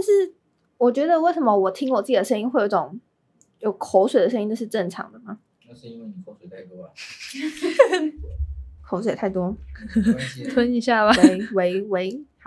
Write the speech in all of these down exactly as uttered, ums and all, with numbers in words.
但是我觉得为什么我听我自己的声音会有一种有口水的声音，这是正常的吗？ 那是因为你口水太多了。 口水太多， 吞一下吧。 喂喂喂，好。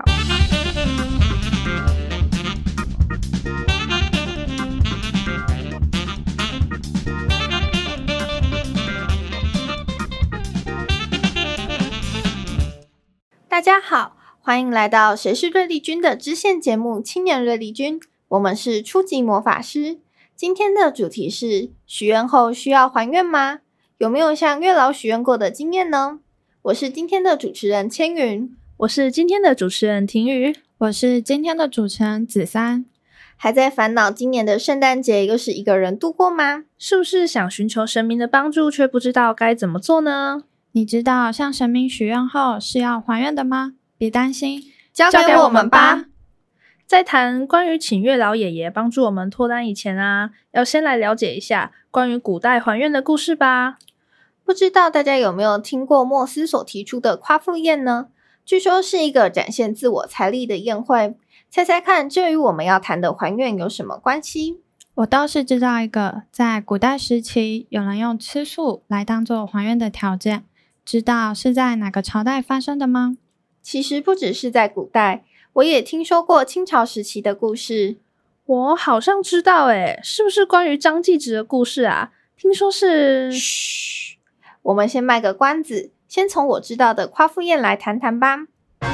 大家好，欢迎来到谁是瑞丽君的支线节目青年瑞丽君，我们是初级魔法师。今天的主题是许愿后需要还愿吗？有没有向月老许愿过的经验呢？我是今天的主持人千云， 我是今天的主持人婷宇， 我是今天的主持人子珊。 还在烦恼今年的圣诞节又是一个人度过吗？ 是不是想寻求神明的帮助，却不知道该怎么做呢？ 你知道向神明许愿后是要还愿的吗？别担心， 交给我们吧。 在谈关于请月老爷爷帮助我们脱单以前啊，要先来了解一下关于古代还愿的故事吧。 不知道大家有没有听过莫斯所提出的夸父宴呢？据说是一个展现自我财力的宴会，猜猜看这与我们要谈的还愿有什么关系？ 我倒是知道一个，在古代时期有人用吃素来当做还愿的条件，知道是在哪个朝代发生的吗？ 其实不只是在古代，我也听说过清朝时期的故事。 我好像知道诶，是不是关于张继直的故事啊？听说是…… 嘘，我们先卖个关子，先从我知道的夸父宴来谈谈吧。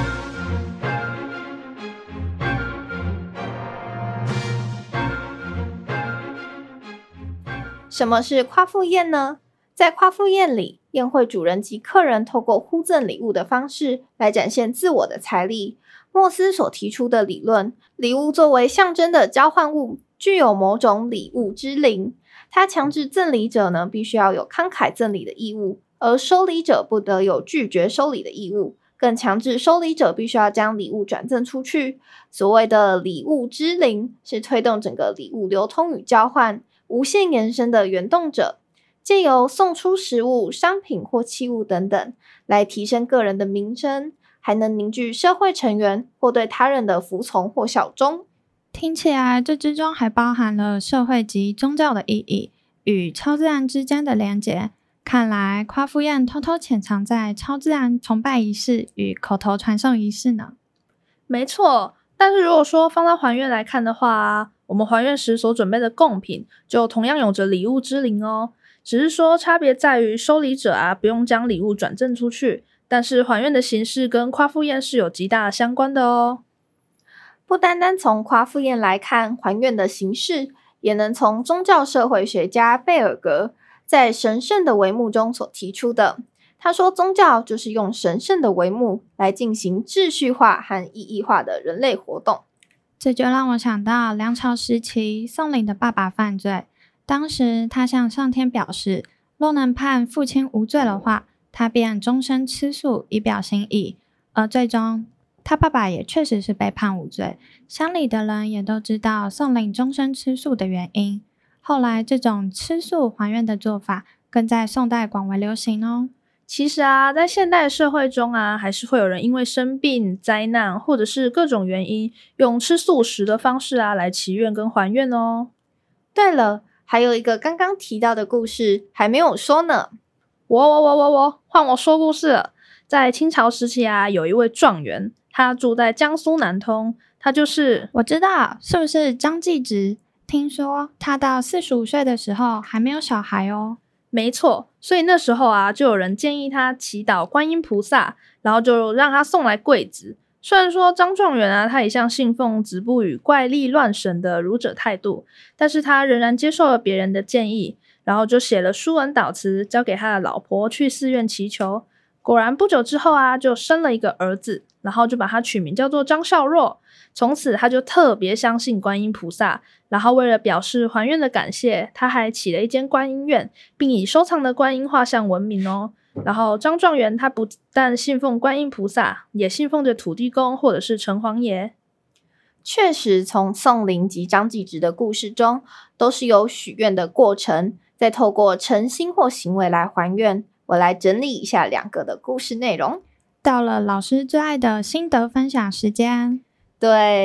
什么是夸父宴呢？在夸父宴里，宴会主人及客人透过互赠礼物的方式来展现自我的财力。莫斯所提出的理论，礼物作为象征的交换物，具有某种礼物之灵。他强制赠礼者呢，必须要有慷慨赠礼的义务，而收礼者不得有拒绝收礼的义务，更强制收礼者必须要将礼物转赠出去。所谓的礼物之灵，是推动整个礼物流通与交换无限延伸的原动者，借由送出食物、商品或器物等等，来提升个人的名声，还能凝聚社会成员或对他人的服从或效忠。 听起来这之中还包含了社会及宗教的意义与超自然之间的连结。看来夸父宴偷偷潜藏在超自然崇拜仪式与口头传送仪式呢。 没错，但是如果说放到还愿来看的话，我们还愿时所准备的贡品就同样有着礼物之灵哦，只是说差别在于收礼者啊不用将礼物转赠出去，但是还愿的形式跟夸父宴是有极大的相关的哦。 不单单从夸父宴来看还愿的形式，也能从宗教社会学家贝尔格在神圣的帷幕中所提出的。他说宗教就是用神圣的帷幕来进行秩序化和意义化的人类活动。 这就让我想到梁朝时期宋濂的爸爸犯罪，当时他向上天表示，若能判父亲无罪的话，他便终身吃素以表心意，而最终他爸爸也确实是被判无罪。乡里的人也都知道宋濂终身吃素的原因，后来这种吃素还愿的做法更在宋代广为流行哦。 其实啊，在现代社会中啊，还是会有人因为生病、灾难或者是各种原因，用吃素食的方式啊来祈愿跟还愿哦。 对了，还有一个刚刚提到的故事还没有说呢。 我我我我我，换我说故事了。在清朝时期啊，有一位状元，他住在江苏南通，他就是我知道，是不是张继直？听说他到四十五岁的时候还没有小孩哦。 没错，所以那时候啊，就有人建议他祈祷观音菩萨，然后就让他送来贵子。虽然说张状元啊，他一向信奉子不语怪力乱神的儒者态度，但是他仍然接受了别人的建议，然后就写了书文祷词，交给他的老婆去寺院祈求。果然不久之后啊，就生了一个儿子，然后就把他取名叫做张孝若。从此他就特别相信观音菩萨，然后为了表示还愿的感谢，他还起了一间观音院，并以收藏的观音画像闻名哦。然后张状元他不但信奉观音菩萨，也信奉着土地公或者是城隍爷。 确实，从宋濂及张继直的故事中，都是有许愿的过程，再透过诚心或行为来还愿。我来整理一下两个的故事内容。 到了老师最爱的心得分享时间。 对，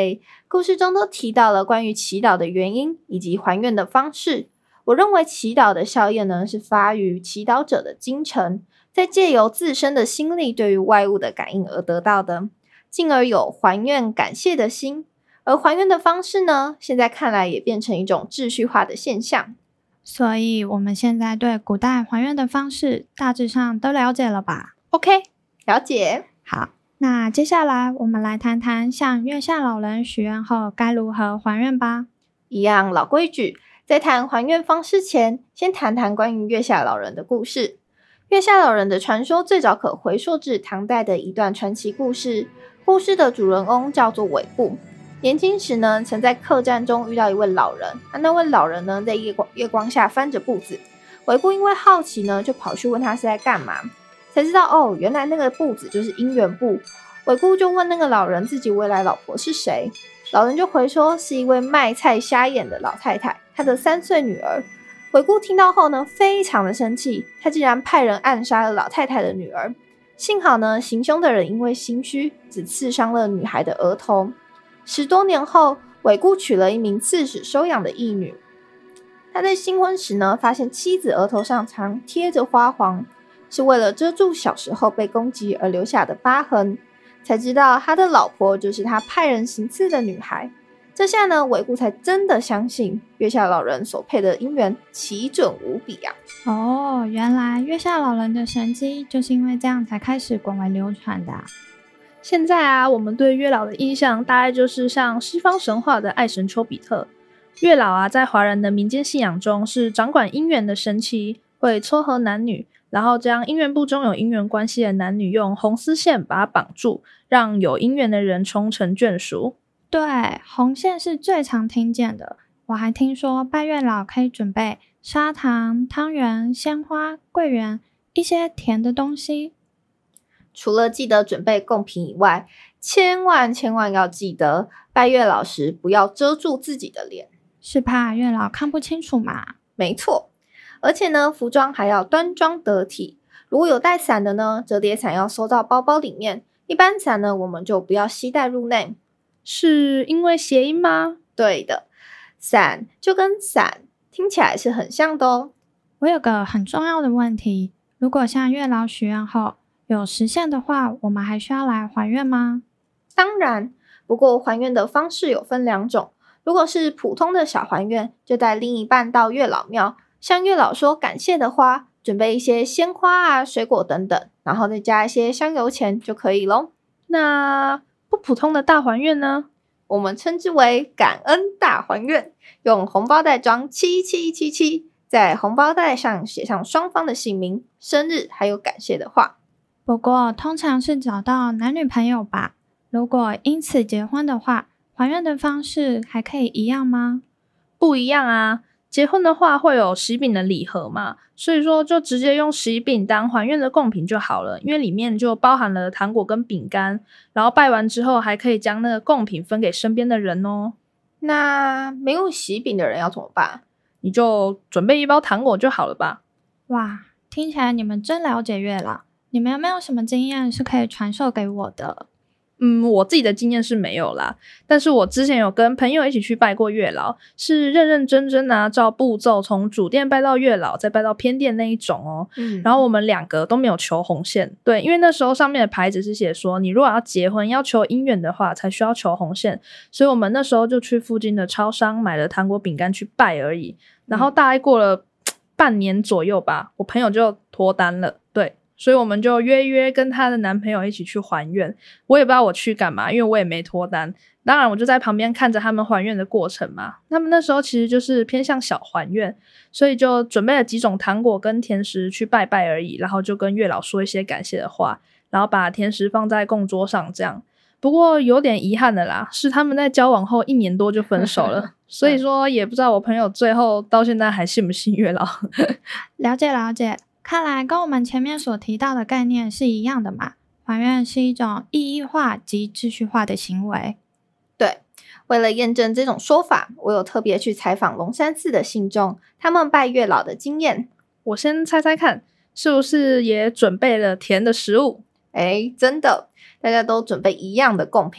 故事中都提到了关于祈祷的原因以及还愿的方式。我认为祈祷的效验呢，是发于祈祷者的精诚，在借由自身的心力对于外物的感应而得到的，进而有还愿感谢的心。而还愿的方式呢，现在看来也变成一种秩序化的现象。 所以我们现在对古代还愿的方式大致上都了解了吧？ OK， 了解。 好，那接下来我们来谈谈向月下老人许愿后该如何还愿吧。 一样老规矩，在谈还愿方式前，先谈谈关于月下老人的故事。月下老人的传说最早可回溯至唐代的一段传奇故事。故事的主人翁叫做韦固，年轻时呢，曾在客栈中遇到一位老人。啊、那位老人呢，在月光月光下翻着簿子。韦固因为好奇呢，就跑去问他是在干嘛，才知道哦，原来那个簿子就是姻缘簿。韦固就问那个老人自己未来老婆是谁，老人就回说是一位卖菜瞎眼的老太太，她的三岁女儿。韦固听到后呢，非常的生气，他竟然派人暗杀了老太太的女儿。幸好呢，行凶的人因为心虚，只刺伤了女孩的额头。十多年后，韦固娶了一名刺史收养的义女。他在新婚时呢，发现妻子额头上常贴着花黄，是为了遮住小时候被攻击而留下的疤痕，才知道他的老婆就是他派人行刺的女孩。这下呢，韦固才真的相信月下老人所配的姻缘奇准无比啊！ 哦，原来月下老人的神迹就是因为这样才开始广为流传的啊。 现在啊，我们对月老的印象大概就是像西方神话的爱神丘比特。月老啊，在华人的民间信仰中是掌管姻缘的神祇，会撮合男女，然后将姻缘簿中有姻缘关系的男女用红丝线把它绑住，让有姻缘的人终成眷属。 对，红线是最常听见的。我还听说拜月老可以准备砂糖、汤圆、鲜花、桂圆，一些甜的东西。 除了记得准备贡品以外，千万千万要记得拜月老时不要遮住自己的脸， 是怕月老看不清楚嘛？ 没错，而且呢，服装还要端庄得体。如果有带伞的呢，折叠伞要收到包包里面，一般伞呢，我们就不要携带入内。 是因为谐音吗？ 对的，伞就跟伞听起来是很像的哦。 我有个很重要的问题，如果向月老许愿后有实现的话，我们还需要来还愿吗？ 当然，不过还愿的方式有分两种。如果是普通的小还愿，就带另一半到月老庙，向月老说感谢的话，准备一些鲜花啊、水果等等，然后再加一些香油钱就可以咯。 那不普通的大还愿呢？ 我们称之为感恩大还愿，用红包袋装七七七七，在红包袋上写上双方的姓名、生日还有感谢的话。 不过通常是找到男女朋友吧，如果因此结婚的话，还愿的方式还可以一样吗？ 不一样啊，结婚的话会有喜饼的礼盒嘛，所以说就直接用喜饼当还愿的贡品就好了，因为里面就包含了糖果跟饼干，然后拜完之后还可以将那个贡品分给身边的人哦。 那没有喜饼的人要怎么办？ 你就准备一包糖果就好了吧。 哇，听起来你们真了解月老，你们有没有什么经验是可以传授给我的？ 嗯，我自己的经验是没有啦，但是我之前有跟朋友一起去拜过月老，是认认真真啊，照步骤从主殿拜到月老，再拜到偏殿那一种哦。嗯，然后我们两个都没有求红线，对，因为那时候上面的牌子是写说，你如果要结婚要求姻缘的话，才需要求红线，所以我们那时候就去附近的超商买了糖果饼干去拜而已。然后大概过了半年左右吧，我朋友就脱单了，对。所以我们就约约跟她的男朋友一起去还愿，我也不知道我去干嘛，因为我也没脱单。当然我就在旁边看着他们还愿的过程嘛。他们那时候其实就是偏向小还愿，所以就准备了几种糖果跟甜食去拜拜而已，然后就跟月老说一些感谢的话，然后把甜食放在供桌上这样。不过有点遗憾的啦，是他们在交往后一年多就分手了所以说也不知道我朋友最后到现在还信不信月老了解了解，看来跟我们前面所提到的概念是一样的嘛，还愿是一种意义化及秩序化的行为。 对，为了验证这种说法，我有特别去采访龙山寺的信众，他们拜月老的经验。 我先猜猜看，是不是也准备了甜的食物？ 诶，真的，大家都准备一样的贡品，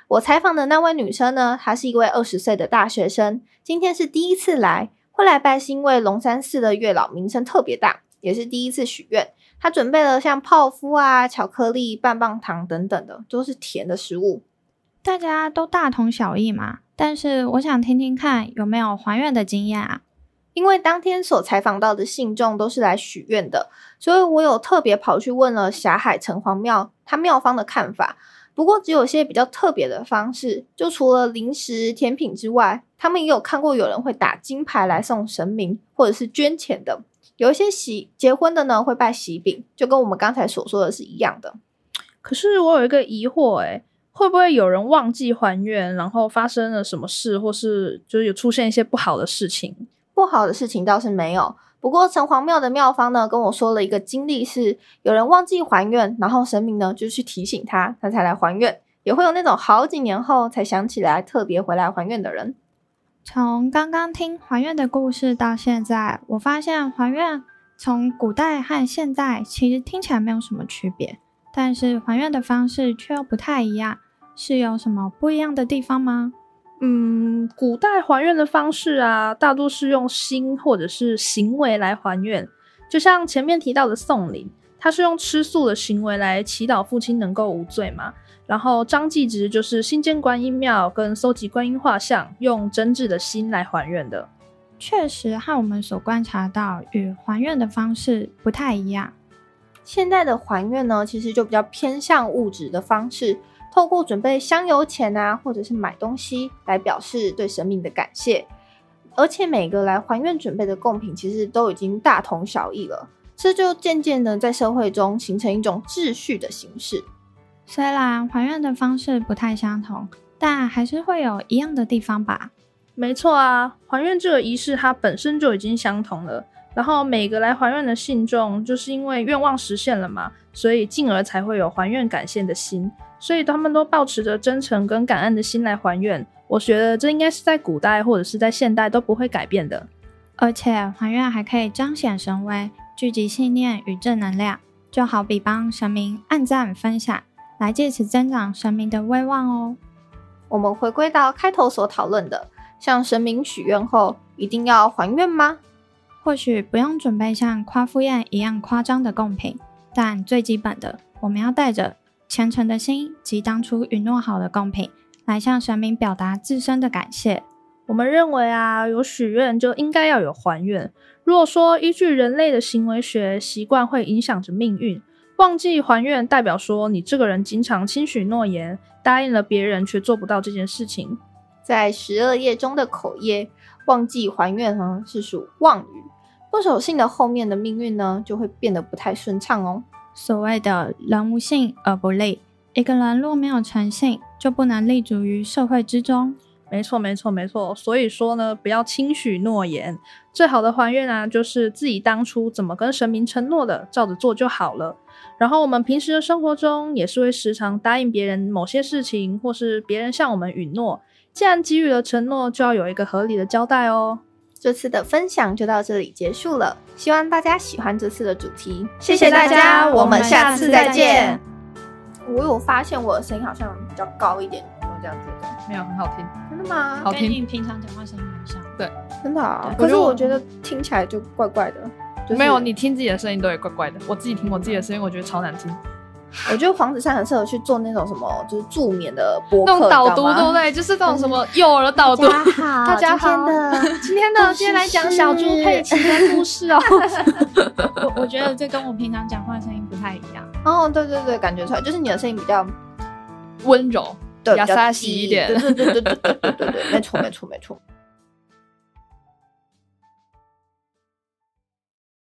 我采访的那位女生呢，她是一位二十岁的大学生，今天是第一次来，会来拜是因为龙山寺的月老名声特别大，也是第一次许愿。她准备了像泡芙啊、巧克力、棒棒糖等等的，都是甜的食物。 大家都大同小异嘛，但是我想听听看有没有还愿的经验啊？ 因为当天所采访到的信众都是来许愿的，所以我有特别跑去问了霞海城隍庙他庙方的看法。不过只有些比较特别的方式，就除了零食甜品之外，他们也有看过有人会打金牌来送神明，或者是捐钱的。有一些喜结婚的呢会拜喜饼，就跟我们刚才所说的是一样的。 可是我有一个疑惑诶，会不会有人忘记还愿，然后发生了什么事，或是就是有出现一些不好的事情？ 不好的事情倒是没有，不过城隍庙的庙方呢跟我说了一个经历，是有人忘记还愿，然后神明呢就去提醒他，他才来还愿。也会有那种好几年后才想起来特别回来还愿的人。 从刚刚听还愿的故事到现在，我发现还愿从古代和现代其实听起来没有什么区别，但是还愿的方式却又不太一样，是有什么不一样的地方吗？ 嗯，古代还愿的方式啊，大多是用心或者是行为来还愿，就像前面提到的送灵，他是用吃素的行为来祈祷父亲能够无罪嘛。然后张继直就是新建观音庙跟搜集观音画像，用真挚的心来还愿的。 确实和我们所观察到与还愿的方式不太一样。 现在的还愿呢，其实就比较偏向物质的方式，透过准备香油钱啊，或者是买东西来表示对神明的感谢。而且每个来还愿准备的贡品其实都已经大同小异了，这就渐渐的在社会中形成一种秩序的形式。 虽然还愿的方式不太相同，但还是会有一样的地方吧？ 没错啊，还愿这个仪式它本身就已经相同了，然后每个来还愿的信众就是因为愿望实现了嘛，所以进而才会有还愿感谢的心，所以他们都抱持着真诚跟感恩的心来还愿。我觉得这应该是在古代或者是在现代都不会改变的。 而且还愿还可以彰显神威，聚集信念与正能量，就好比帮神明按赞分享，来借此增长神明的威望哦。 我们回归到开头所讨论的，向神明许愿后一定要还愿吗？ 或许不用准备像夸父宴一样夸张的贡品，但最基本的，我们要带着虔诚的心及当初允诺好的贡品，来向神明表达自身的感谢。 我们认为啊，有许愿就应该要有还愿。如果说依据人类的行为学习惯会影响着命运，忘记还愿代表说你这个人经常轻许诺言，答应了别人却做不到这件事情。 在十二业中的口业，忘记还愿呢是属妄语，不守信的后面的命运呢就会变得不太顺畅哦。 所谓的人无信而不立，一个人若没有诚信，就不能立足于社会之中。 没错没错没错，所以说呢，不要轻许诺言。最好的还愿啊，就是自己当初怎么跟神明承诺的，照着做就好了。然后我们平时的生活中也是会时常答应别人某些事情，或是别人向我们允诺，既然给予了承诺，就要有一个合理的交代哦。 这次的分享就到这里结束了，希望大家喜欢这次的主题。 谢谢大家，我们下次再见。 我有发现我的声音好像比较高一点，有没有这样觉得？ 没有，很好听。 真的吗？ 好听， 跟你平常讲话声音很像。 对， 真的啊。 可是我可是我觉得听起来就怪怪的。就是、 没有，你听自己的声音都会怪怪的。我自己听我自己的声音，我觉得超难听。 我觉得黄子珊很适合去做那种什么，就是助眠的播客， 那种导读，对不对？就是那种什么幼儿导读。 大家好， 大家好， 今天的今天来讲小猪佩奇的故事哦。 我我觉得这跟我平常讲话的声音不太一样。 哦，对对对，感觉出来，就是你的声音比较温柔， 对， 亚萨西一点。 对对对对对对对对，没错没错没错。